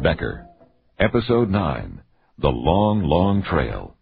Becker. Episode 9, The Long, Long Trail.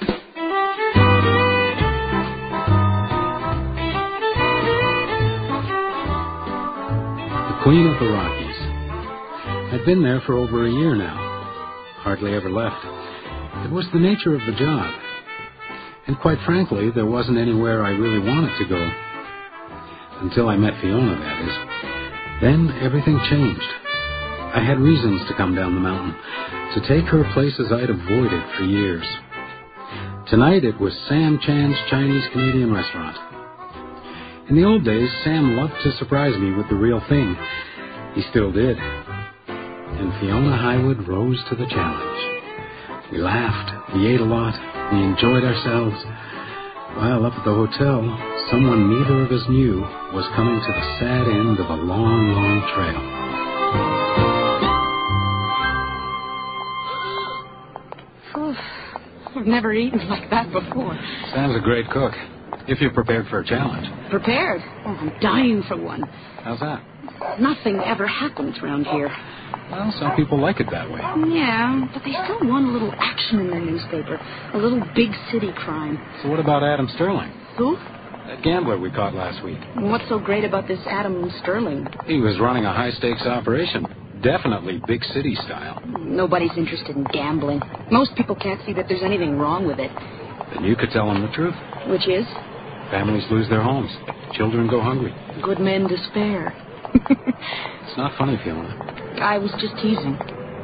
The Queen of the Rockies. I'd been there for over a year now. Hardly ever left. It was the nature of the job. And quite frankly, there wasn't anywhere I really wanted to go. Until I met Fiona, that is. Then everything changed. I had reasons to come down the mountain, to take her places I'd avoided for years. Tonight it was Sam Chan's Chinese-Canadian restaurant. In the old days, Sam loved to surprise me with the real thing. He still did. And Fiona Highwood rose to the challenge. We laughed, we ate a lot, we enjoyed ourselves. While up at the hotel, someone neither of us knew was coming to the sad end of a long, long trail. I've never eaten like that before. Sam's a great cook, if you're prepared for a challenge. Prepared? Oh, I'm dying for one. How's that? Nothing ever happens around here. Well, some people like it that way. Yeah, but they still want a little action in their newspaper. A little big city crime. So what about Adam Sterling? Who? That gambler we caught last week. What's so great about this Adam Sterling? He was running a high-stakes operation. Definitely big city style. Nobody's interested in gambling. Most people can't see that there's anything wrong with it. Then you could tell them the truth. Which is? Families lose their homes. Children go hungry. Good men despair. It's not funny, Fiona. I was just teasing.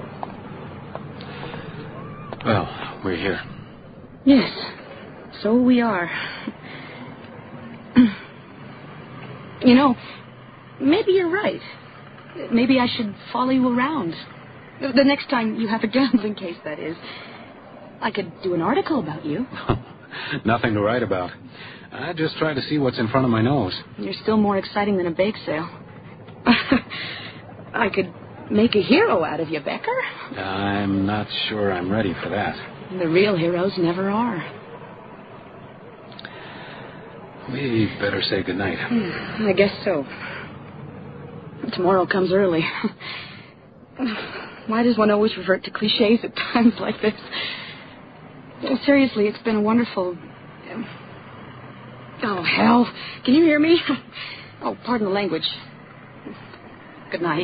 Well, we're here. Yes, so we are. You know, maybe you're right. Maybe I should follow you around. The next time you have a gambling case, that is. I could do an article about you. Nothing to write about. I just try to see what's in front of my nose. You're still more exciting than a bake sale. I could make a hero out of you, Becker. I'm not sure I'm ready for that. The real heroes never are. We better say goodnight. I guess so. Tomorrow comes early. Why does one always revert to cliches at times like this? Seriously, it's been a wonderful... Oh, hell. Can you hear me? Oh, pardon the language. Good night.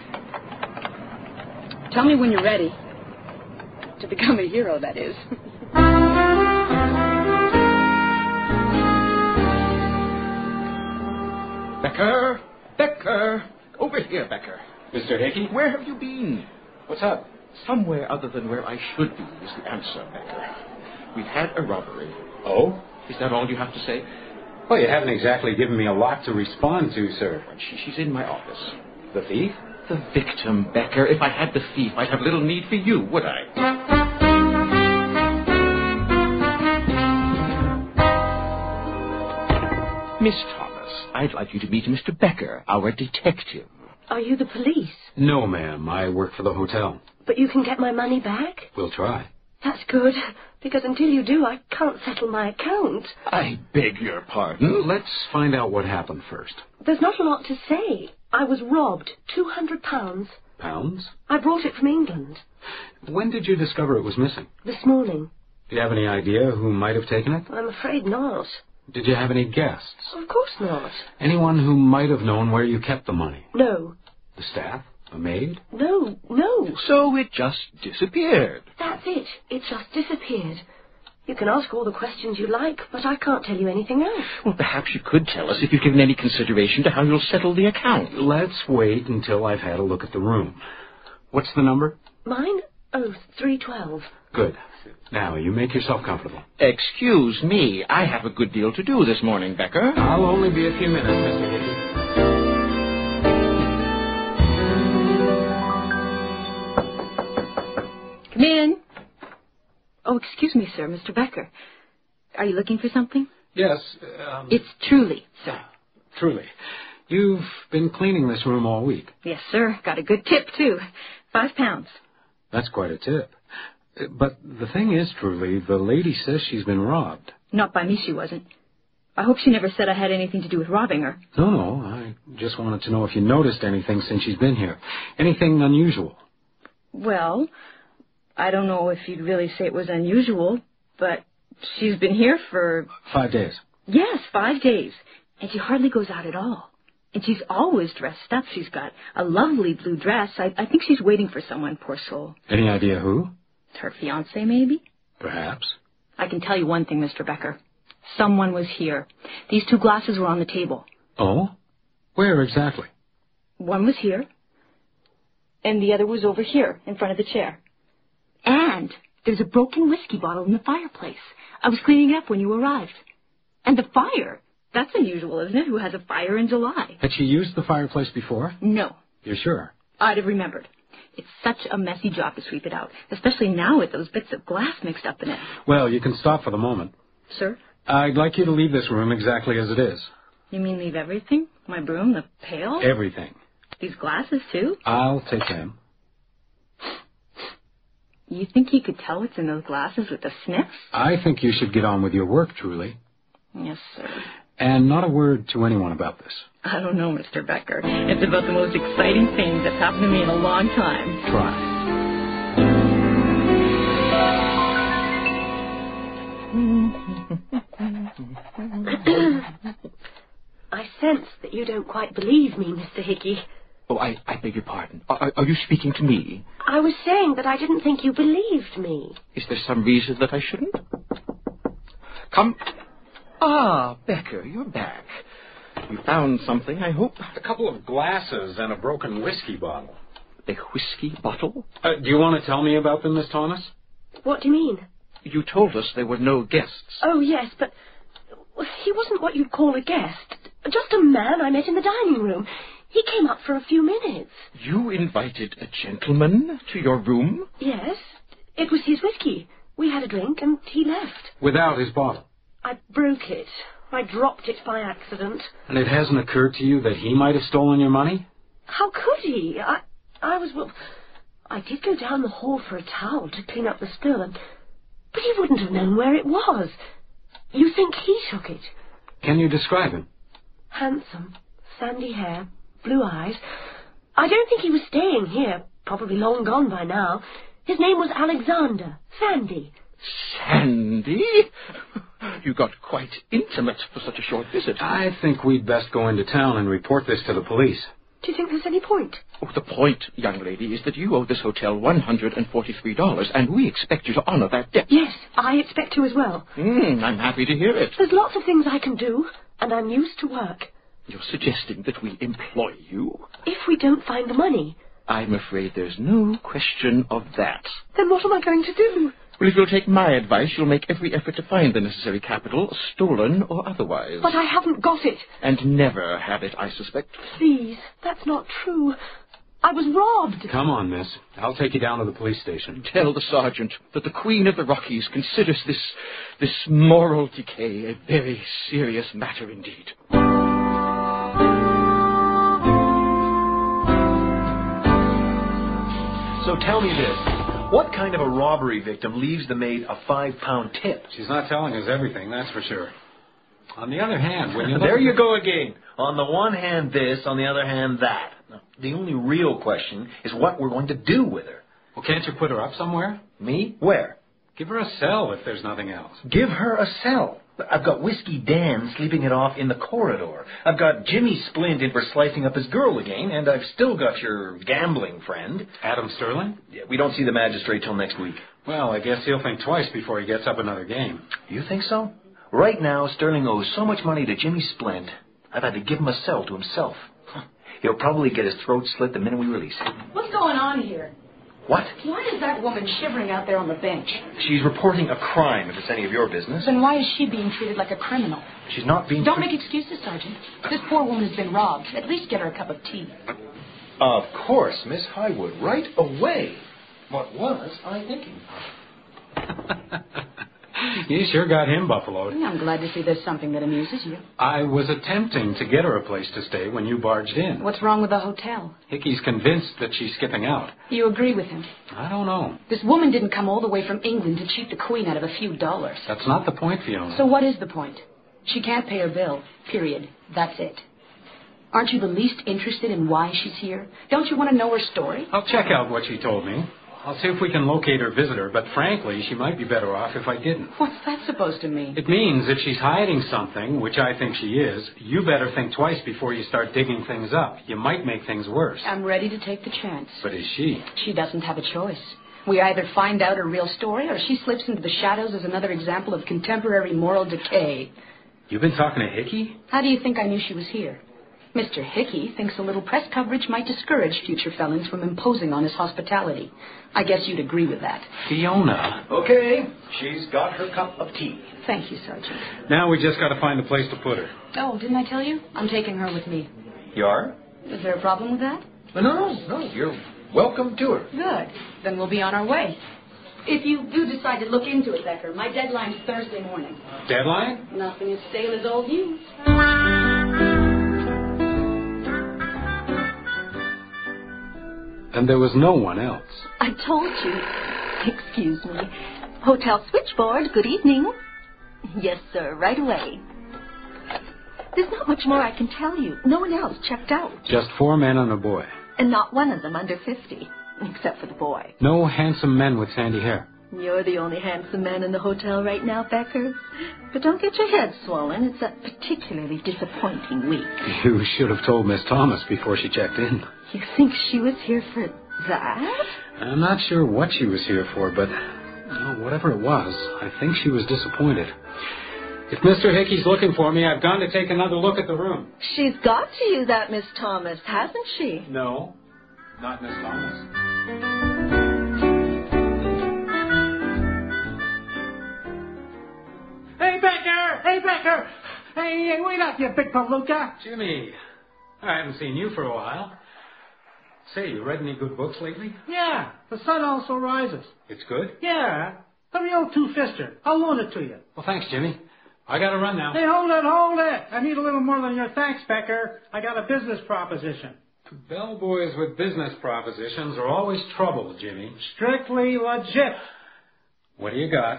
Tell me when you're ready. To become a hero, that is. Becker! Becker! Over here, Becker. Mr. Hickey? Where have you been? What's up? Somewhere other than where I should be is the answer, Becker. We've had a robbery. Oh? Is that all you have to say? Well, you haven't exactly given me a lot to respond to, sir. She's in my office. The thief? The victim, Becker. If I had the thief, I'd have little need for you, would I? Miss Thomas, I'd like you to meet Mr. Becker, our detective. Are you the police? No, ma'am. I work for the hotel. But you can get my money back? We'll try. That's good, because until you do, I can't settle my account. I beg your pardon? Let's find out what happened first. There's not a lot to say. I was robbed. £200. Pounds? I brought it from England. When did you discover it was missing? This morning. Do you have any idea who might have taken it? I'm afraid not. Did you have any guests? Of course not. Anyone who might have known where you kept the money? No. The staff? A maid? No. So it just disappeared. That's it. It just disappeared. You can ask all the questions you like, but I can't tell you anything else. Well, perhaps you could tell us if you've given any consideration to how you'll settle the account. Let's wait until I've had a look at the room. What's the number? Mine? Oh, 312. Good. Now, you make yourself comfortable. Excuse me, I have a good deal to do this morning, Becker. I'll only be a few minutes, Mr. Hickey. Come in. Oh, excuse me, sir, Mr. Becker. Are you looking for something? Yes, It's Truly, sir. Truly. You've been cleaning this room all week. Yes, sir. Got a good tip, too. £5. That's quite a tip. But the thing is, Truly, the lady says she's been robbed. Not by me, she wasn't. I hope she never said I had anything to do with robbing her. No, I just wanted to know if you noticed anything since she's been here. Anything unusual. Well, I don't know if you'd really say it was unusual, but she's been here for... 5 days. Yes, 5 days. And she hardly goes out at all. And she's always dressed up. She's got a lovely blue dress. I think she's waiting for someone, poor soul. Any idea who? Her fiancé, maybe? Perhaps. I can tell you one thing, Mr. Becker. Someone was here. These 2 glasses were on the table. Oh? Where exactly? One was here, and the other was over here, in front of the chair. And there's a broken whiskey bottle in the fireplace. I was cleaning it up when you arrived. And the fire... That's unusual, isn't it? Who has a fire in July? Had she used the fireplace before? No. You're sure? I'd have remembered. It's such a messy job to sweep it out, especially now with those bits of glass mixed up in it. Well, you can stop for the moment. Sir? I'd like you to leave this room exactly as it is. You mean leave everything? My broom, the pail? Everything. These glasses, too? I'll take them. You think he could tell what's in those glasses with the sniffs? I think you should get on with your work, Truly. Yes, sir. And not a word to anyone about this. I don't know, Mr. Becker. It's about the most exciting thing that's happened to me in a long time. Try. I sense that you don't quite believe me, Mr. Hickey. Oh, I beg your pardon. Are you speaking to me? I was saying that I didn't think you believed me. Is there some reason that I shouldn't? Come. Ah, Becker, you're back. You found something, I hope? A couple of glasses and a broken whiskey bottle. A whiskey bottle? Do you want to tell me about them, Miss Thomas? What do you mean? You told us there were no guests. Oh, yes, but he wasn't what you'd call a guest. Just a man I met in the dining room. He came up for a few minutes. You invited a gentleman to your room? Yes. It was his whiskey. We had a drink and he left. Without his bottle? I broke it. I dropped it by accident. And it hasn't occurred to you that he might have stolen your money? How could he? I did go down the hall for a towel to clean up the spill, but he wouldn't have known where it was. You think he took it? Can you describe him? Handsome, sandy hair, blue eyes. I don't think he was staying here. Probably long gone by now. His name was Alexander. Sandy. Sandy? You got quite intimate for such a short visit. I think we'd best go into town and report this to the police. Do you think there's any point? Oh, the point, young lady, is that you owe this hotel $143, and we expect you to honor that debt. Yes, I expect to as well. I'm happy to hear it. There's lots of things I can do, and I'm used to work. You're suggesting that we employ you? If we don't find the money. I'm afraid there's no question of that. Then what am I going to do? Well, if you'll take my advice, you'll make every effort to find the necessary capital, stolen or otherwise. But I haven't got it. And never have it, I suspect. Please, that's not true. I was robbed. Come on, miss. I'll take you down to the police station. Tell the sergeant that the Queen of the Rockies considers this moral decay a very serious matter indeed. So tell me this. What kind of a robbery victim leaves the maid a £5 tip? She's not telling us everything, that's for sure. On the other hand, when you There you go again. On the one hand this, on the other hand that. Now, the only real question is what we're going to do with her. Well, can't you put her up somewhere? Me? Where? Give her a cell if there's nothing else. Give her a cell. I've got Whiskey Dan sleeping it off in the corridor. I've got Jimmy Splint in for slicing up his girl again, and I've still got your gambling friend. Adam Sterling? Yeah, we don't see the magistrate till next week. Well, I guess he'll think twice before he gets up another game. You think so? Right now, Sterling owes so much money to Jimmy Splint, I've had to give him a cell to himself. He'll probably get his throat slit the minute we release him. What's going on here? What? Why is that woman shivering out there on the bench? She's reporting a crime, if it's any of your business. Then why is she being treated like a criminal? She's not being... Don't make excuses, Sergeant. This poor woman has been robbed. At least get her a cup of tea. Of course, Miss Highwood, right away. What was I thinking? You sure got him buffaloed. I'm glad to see there's something that amuses you. I was attempting to get her a place to stay when you barged in. What's wrong with the hotel? Hickey's convinced that she's skipping out. You agree with him? I don't know. This woman didn't come all the way from England to cheat the Queen out of a few dollars. That's not the point, Fiona. So what is the point? She can't pay her bill. Period. That's it. Aren't you the least interested in why she's here? Don't you want to know her story? I'll check out what she told me. I'll see if we can locate her visitor, but frankly, she might be better off if I didn't. What's that supposed to mean? It means if she's hiding something, which I think she is, you better think twice before you start digging things up. You might make things worse. I'm ready to take the chance. But is she? She doesn't have a choice. We either find out her real story or she slips into the shadows as another example of contemporary moral decay. You've been talking to Hickey? How do you think I knew she was here? Mr. Hickey thinks a little press coverage might discourage future felons from imposing on his hospitality. I guess you'd agree with that. Fiona. Okay, she's got her cup of tea. Thank you, Sergeant. Now we just got to find a place to put her. Oh, didn't I tell you? I'm taking her with me. You are? Is there a problem with that? No, you're welcome to her. Good. Then we'll be on our way. If you do decide to look into it, Becker, my deadline's Thursday morning. Deadline? Nothing as stale as old news. And there was no one else. I told you. Excuse me. Hotel switchboard, good evening. Yes, sir, right away. There's not much more I can tell you. No one else checked out. Just 4 men and a boy. And not one of them under 50, except for the boy. No handsome men with sandy hair. You're the only handsome man in the hotel right now, Becker. But don't get your head swollen. It's a particularly disappointing week. You should have told Miss Thomas before she checked in. You think she was here for that? I'm not sure what she was here for, but whatever it was, I think she was disappointed. If Mr. Hickey's looking for me, I've gone to take another look at the room. She's got to you, that Miss Thomas, hasn't she? No, not Miss Thomas. Hey, Becker! Hey, Becker! Hey, wait up, you big palooka! Jimmy, I haven't seen you for a while. Say, you read any good books lately? Yeah, The Sun Also Rises. It's good? Yeah, the real two-fister. I'll loan it to you. Well, thanks, Jimmy. I gotta run now. Hey, hold it! I need a little more than your thanks, Becker. I got a business proposition. Bellboys with business propositions are always trouble, Jimmy. Strictly legit. What do you got?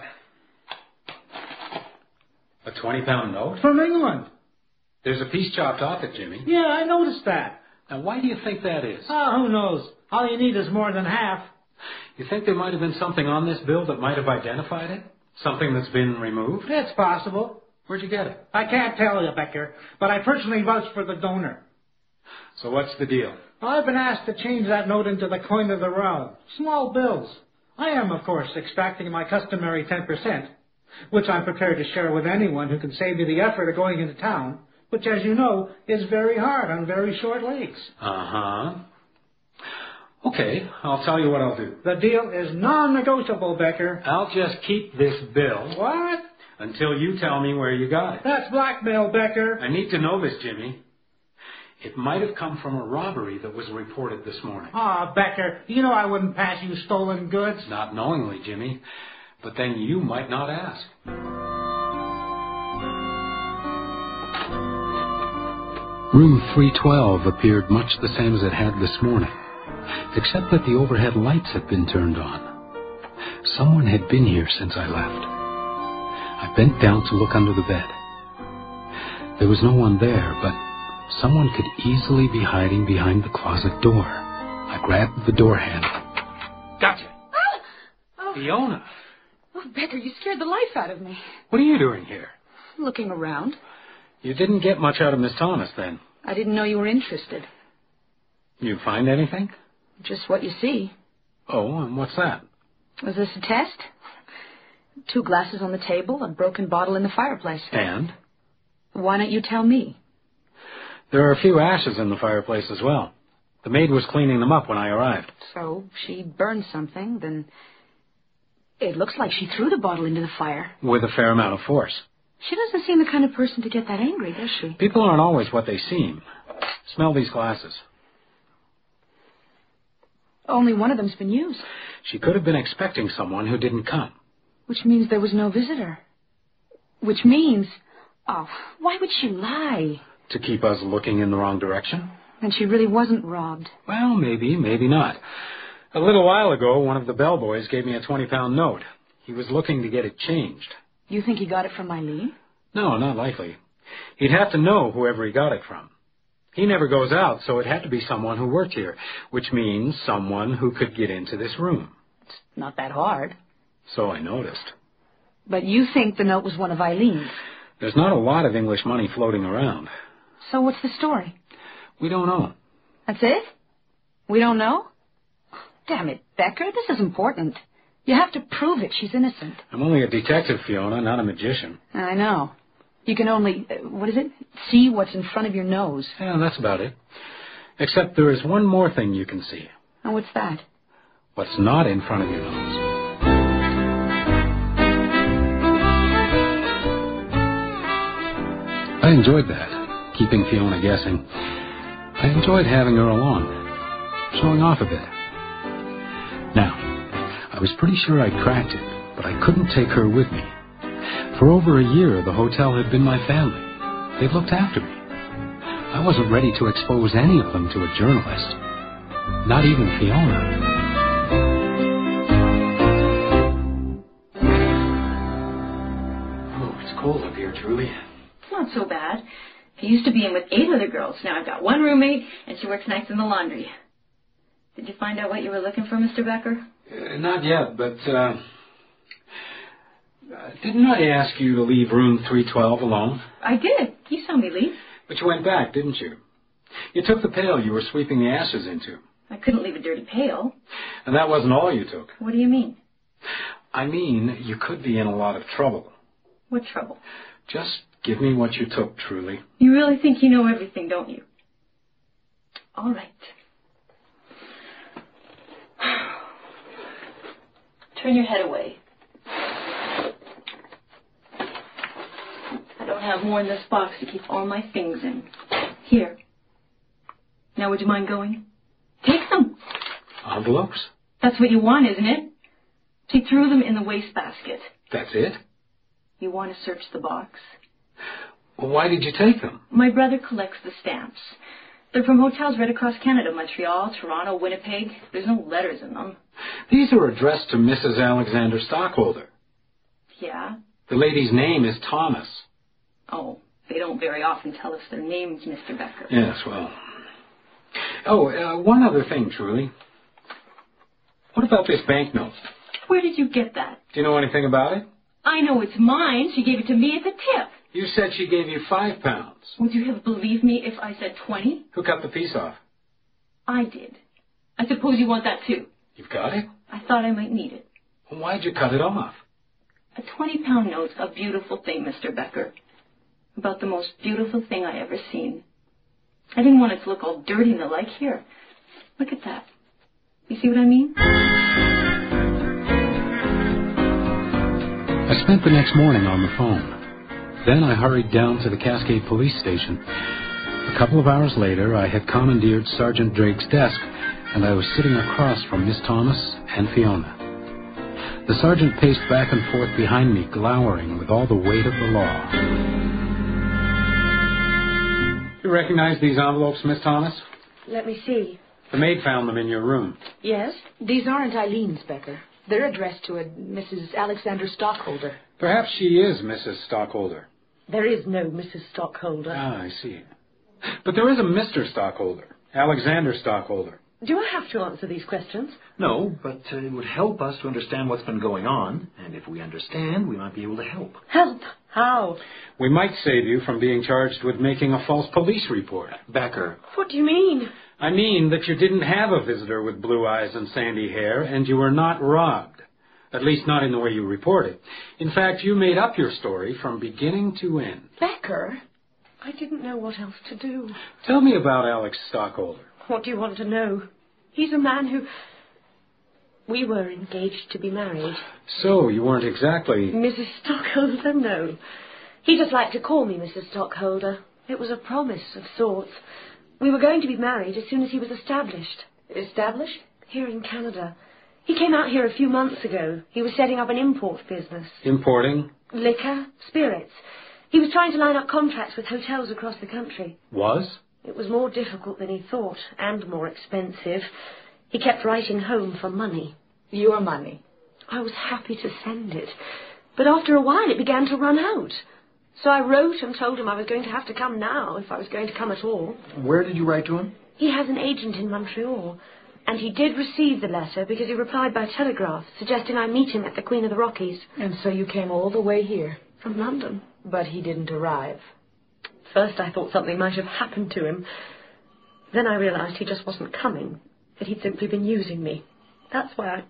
A 20-pound note? From England. There's a piece chopped off it, Jimmy. Yeah, I noticed that. Now, why do you think that is? Who knows? All you need is more than half. You think there might have been something on this bill that might have identified it? Something that's been removed? It's possible. Where'd you get it? I can't tell you, Becker, but I personally vouch for the donor. So what's the deal? Well, I've been asked to change that note into the coin of the realm. Small bills. I am, of course, extracting my customary 10%, which I'm prepared to share with anyone who can save me the effort of going into town, which, as you know, is very hard on very short legs. Uh-huh. Okay, I'll tell you what I'll do. The deal is non-negotiable, Becker. I'll just keep this bill. What? Until you tell me where you got it. That's blackmail, Becker. I need to know this, Jimmy. It might have come from a robbery that was reported this morning. Becker, you know I wouldn't pass you stolen goods. Not knowingly, Jimmy. But then you might not ask. Room 312 appeared much the same as it had this morning, except that the overhead lights had been turned on. Someone had been here since I left. I bent down to look under the bed. There was no one there, but someone could easily be hiding behind the closet door. I grabbed the door handle. Gotcha! Fiona! Oh, Becker, you scared the life out of me. What are you doing here? Looking around. You didn't get much out of Miss Thomas, then. I didn't know you were interested. You find anything? Just what you see. Oh, and what's that? Was this a test? 2 glasses on the table, a broken bottle in the fireplace. And? Why don't you tell me? There are a few ashes in the fireplace as well. The maid was cleaning them up when I arrived. So, she burned something, then... It looks like she threw the bottle into the fire. With a fair amount of force. She doesn't seem the kind of person to get that angry, does she? People aren't always what they seem. Smell these glasses. Only one of them's been used. She could have been expecting someone who didn't come. Which means there was no visitor. Which means... Oh, why would she lie? To keep us looking in the wrong direction? And she really wasn't robbed. Well, maybe, maybe not. A little while ago, one of the bellboys gave me a 20-pound note. He was looking to get it changed. You think he got it from Eileen? No, not likely. He'd have to know whoever he got it from. He never goes out, so it had to be someone who worked here, which means someone who could get into this room. It's not that hard. So I noticed. But you think the note was one of Eileen's. There's not a lot of English money floating around. So what's the story? We don't know. That's it? We don't know? Damn it, Becker, this is important. You have to prove it. She's innocent. I'm only a detective, Fiona, not a magician. I know. You can only, see what's in front of your nose. Yeah, that's about it. Except there is one more thing you can see. And what's that? What's not in front of your nose. I enjoyed that, keeping Fiona guessing. I enjoyed having her along, showing off a bit. Now, I was pretty sure I'd cracked it, but I couldn't take her with me. For over a year, the hotel had been my family. They'd looked after me. I wasn't ready to expose any of them to a journalist. Not even Fiona. Oh, it's cold up here, Truly. Not so bad. I used to be in with 8 other girls. Now I've got one roommate, and she works nights in the laundry. Did you find out what you were looking for, Mr. Becker? Not yet, but, didn't I ask you to leave room 312 alone? I did. You saw me leave. But you went back, didn't you? You took the pail you were sweeping the ashes into. I couldn't leave a dirty pail. And that wasn't all you took. What do you mean? I mean, you could be in a lot of trouble. What trouble? Just give me what you took, Truly. You really think you know everything, don't you? All right. Turn your head away. I don't have more in this box to keep all my things in. Here. Now, would you mind going? Take them. Envelopes? That's what you want, isn't it? She threw them in the wastebasket. That's it? You want to search the box? Well, why did you take them? My brother collects the stamps. They're from hotels right across Canada, Montreal, Toronto, Winnipeg. There's no letters in them. These are addressed to Mrs. Alexander Stockholder. Yeah? The lady's name is Thomas. Oh, they don't very often tell us their names, Mr. Becker. Yes, well. Oh, one other thing, Truly. What about this banknote? Where did you get that? Do you know anything about it? I know it's mine. She gave it to me as a tip. You said she gave you £5. Would you have believed me if I said 20? Who cut the piece off? I did. I suppose you want that too. You've got it? I thought I might need it. Well, why'd you cut it off? A 20-pound note's a beautiful thing, Mr. Becker. About the most beautiful thing I ever seen. I didn't want it to look all dirty and the like. Here, look at that. You see what I mean? I spent the next morning on the phone. Then I hurried down to the Cascade police station. A couple of hours later, I had commandeered Sergeant Drake's desk, and I was sitting across from Miss Thomas and Fiona. The sergeant paced back and forth behind me, glowering with all the weight of the law. You recognize these envelopes, Miss Thomas? Let me see. The maid found them in your room. Yes? These aren't Eileen's, Becker. They're addressed to a Mrs. Alexander Stockholder. Perhaps she is Mrs. Stockholder. There is no Mrs. Stockholder. Ah, I see. But there is a Mr. Stockholder, Alexander Stockholder. Do I have to answer these questions? No, but it would help us to understand what's been going on, and if we understand, we might be able to help. Help? How? We might save you from being charged with making a false police report. Becker. What do you mean? I mean that you didn't have a visitor with blue eyes and sandy hair, and you were not robbed. At least not in the way you reported. In fact, you made up your story from beginning to end. Becker? I didn't know what else to do. Tell me about Alex Stockholder. What do you want to know? He's a man who... We were engaged to be married. So, you weren't exactly... Mrs. Stockholder, no. He just liked to call me Mrs. Stockholder. It was a promise of sorts. We were going to be married as soon as he was established. Established? Here in Canada. He came out here a few months ago. He was setting up an import business. Importing? Liquor, spirits. He was trying to line up contracts with hotels across the country. Was? It was more difficult than he thought, and more expensive. He kept writing home for money. Your money? I was happy to send it. But after a while it began to run out. So I wrote and told him I was going to have to come now, if I was going to come at all. Where did you write to him? He has an agent in Montreal. And he did receive the letter because he replied by telegraph, suggesting I meet him at the Queen of the Rockies. And so you came all the way here. From London. But he didn't arrive. First I thought something might have happened to him. Then I realized he just wasn't coming, that he'd simply been using me. That's why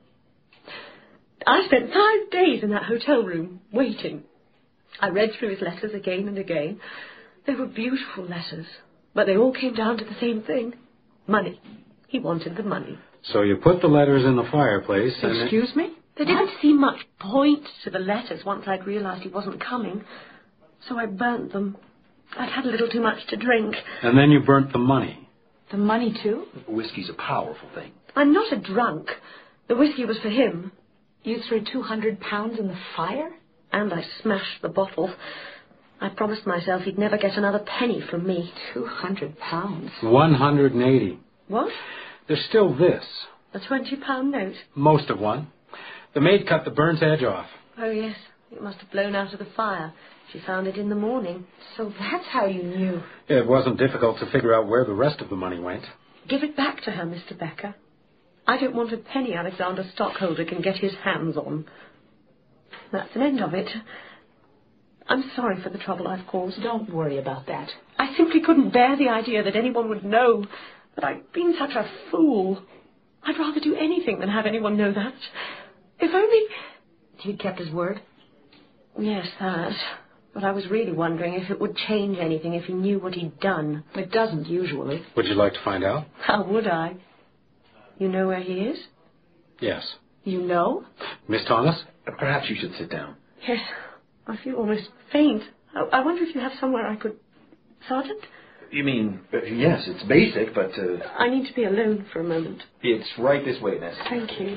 I spent 5 days in that hotel room, waiting. I read through his letters again and again. They were beautiful letters, but they all came down to the same thing. Money. He wanted the money. So you put the letters in the fireplace and... Excuse me? There didn't seem much point to the letters once I'd realized he wasn't coming. So I burnt them. I'd had a little too much to drink. And then you burnt the money. The money, too? Whiskey's a powerful thing. I'm not a drunk. The whiskey was for him. You threw 200 pounds in the fire? And I smashed the bottle. I promised myself he'd never get another penny from me. 200 pounds? 180. What? There's still this. A £20 note? Most of one. The maid cut the burnt edge off. Oh, yes. It must have blown out of the fire. She found it in the morning. So that's how you knew. It wasn't difficult to figure out where the rest of the money went. Give it back to her, Mr. Becker. I don't want a penny Alexander Stockholder can get his hands on. That's an end of it. I'm sorry for the trouble I've caused. Don't worry about that. I simply couldn't bear the idea that anyone would know that I'd been such a fool. I'd rather do anything than have anyone know that. If only... He'd kept his word? Yes, that. But I was really wondering if it would change anything if he knew what he'd done. It doesn't, usually. Would you like to find out? How would I? You know where he is? Yes. You know? Miss Thomas? Perhaps you should sit down. Yes. I feel almost faint. I wonder if you have somewhere I could... Sergeant? You mean, yes, it's basic, but... I need to be alone for a moment. It's right this way, Ness. Thank you.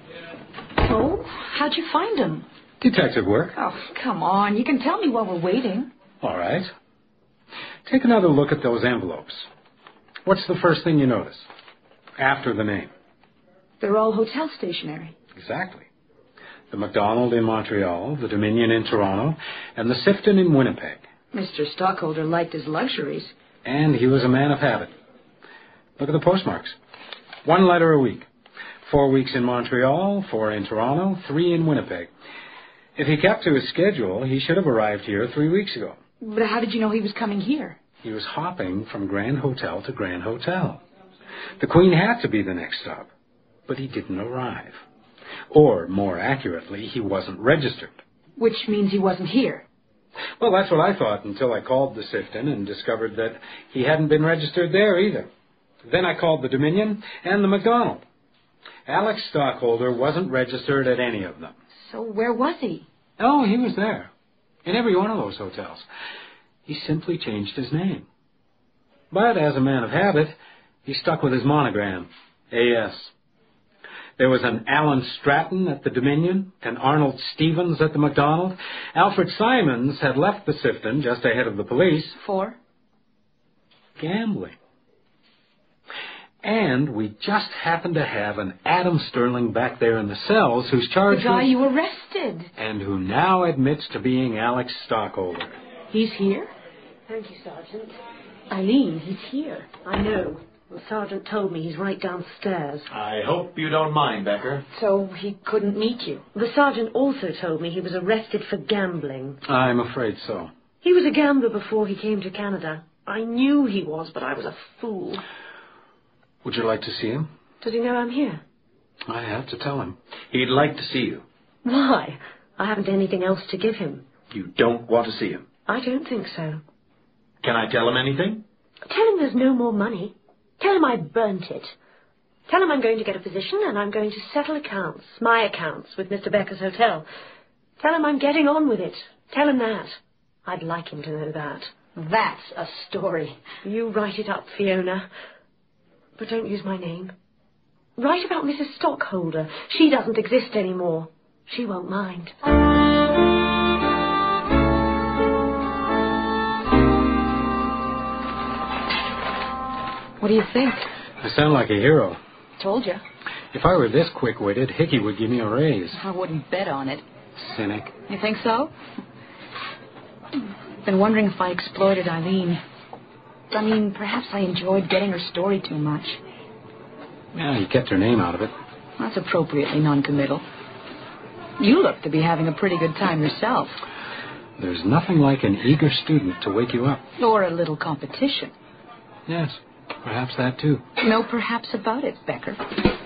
Oh, how'd you find him? Detective work. Oh, come on. You can tell me while we're waiting. All right. Take another look at those envelopes. What's the first thing you notice? After the name. They're all hotel stationery. Exactly. The MacDonald in Montreal, the Dominion in Toronto, and the Sifton in Winnipeg. Mr. Stockholder liked his luxuries. And he was a man of habit. Look at the postmarks. 1 letter a week. 4 weeks in Montreal, 4 in Toronto, 3 in Winnipeg. If he kept to his schedule, he should have arrived here 3 weeks ago. But how did you know he was coming here? He was hopping from Grand Hotel to Grand Hotel. The Queen had to be the next stop, but he didn't arrive. Or, more accurately, he wasn't registered. Which means he wasn't here. Well, that's what I thought until I called the Sifton and discovered that he hadn't been registered there either. Then I called the Dominion and the MacDonald. Alex Stockholder wasn't registered at any of them. So where was he? Oh, he was there. In every one of those hotels. He simply changed his name. But as a man of habit, he stuck with his monogram, A.S. There was an Alan Stratton at the Dominion, an Arnold Stevens at the MacDonald. Alfred Simons had left the Sifton just ahead of the police. For? Gambling. And we just happened to have an Adam Sterling back there in the cells who's charged The guy with... you arrested. And who now admits to being Alex Stockholder. He's here? Thank you, Sergeant. Eileen, he's here. I know. The sergeant told me he's right downstairs. I hope you don't mind, Becker. So he couldn't meet you? The sergeant also told me he was arrested for gambling. I'm afraid so. He was a gambler before he came to Canada. I knew he was, but I was a fool. Would you like to see him? Does he know I'm here? I have to tell him. He'd like to see you. Why? I haven't anything else to give him. You don't want to see him. I don't think so. Can I tell him anything? Tell him there's no more money. Tell him I burnt it. Tell him I'm going to get a position and I'm going to settle accounts, my accounts, with Mr. Becker's hotel. Tell him I'm getting on with it. Tell him that. I'd like him to know that. That's a story. You write it up, Fiona. But don't use my name. Write about Mrs. Stockholder. She doesn't exist anymore. She won't mind. What do you think? I sound like a hero. Told you. If I were this quick-witted, Hickey would give me a raise. I wouldn't bet on it. Cynic. You think so? Been wondering if I exploited Eileen. I mean, perhaps I enjoyed getting her story too much. Yeah, you kept her name out of it. That's appropriately noncommittal. You look to be having a pretty good time yourself. There's nothing like an eager student to wake you up. Or a little competition. Yes, perhaps that too. No perhaps about it, Becker.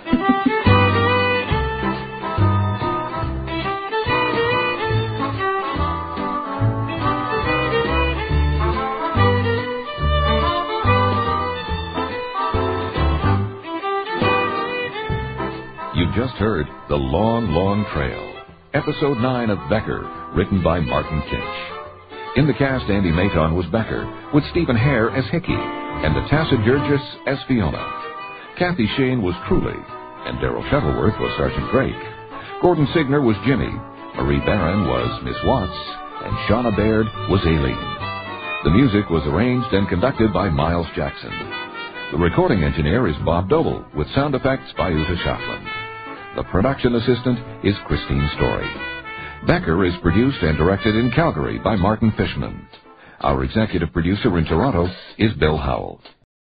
You just heard The Long, Long Trail, Episode 9 of Becker, written by Martin Kinch. In the cast, Andy Maton was Becker, with Stephen Hare as Hickey, and Natasha Burgess as Fiona. Kathy Shane was Truly, and Darrell Shuttleworth was Sergeant Drake. Gordon Signer was Jimmy, Marie Barron was Miss Watts, and Shauna Baird was Aileen. The music was arranged and conducted by Miles Jackson. The recording engineer is Bob Doble, with sound effects by Uta Shafland. The production assistant is Christine Story. Becker is produced and directed in Calgary by Martin Fishman. Our executive producer in Toronto is Bill Howell.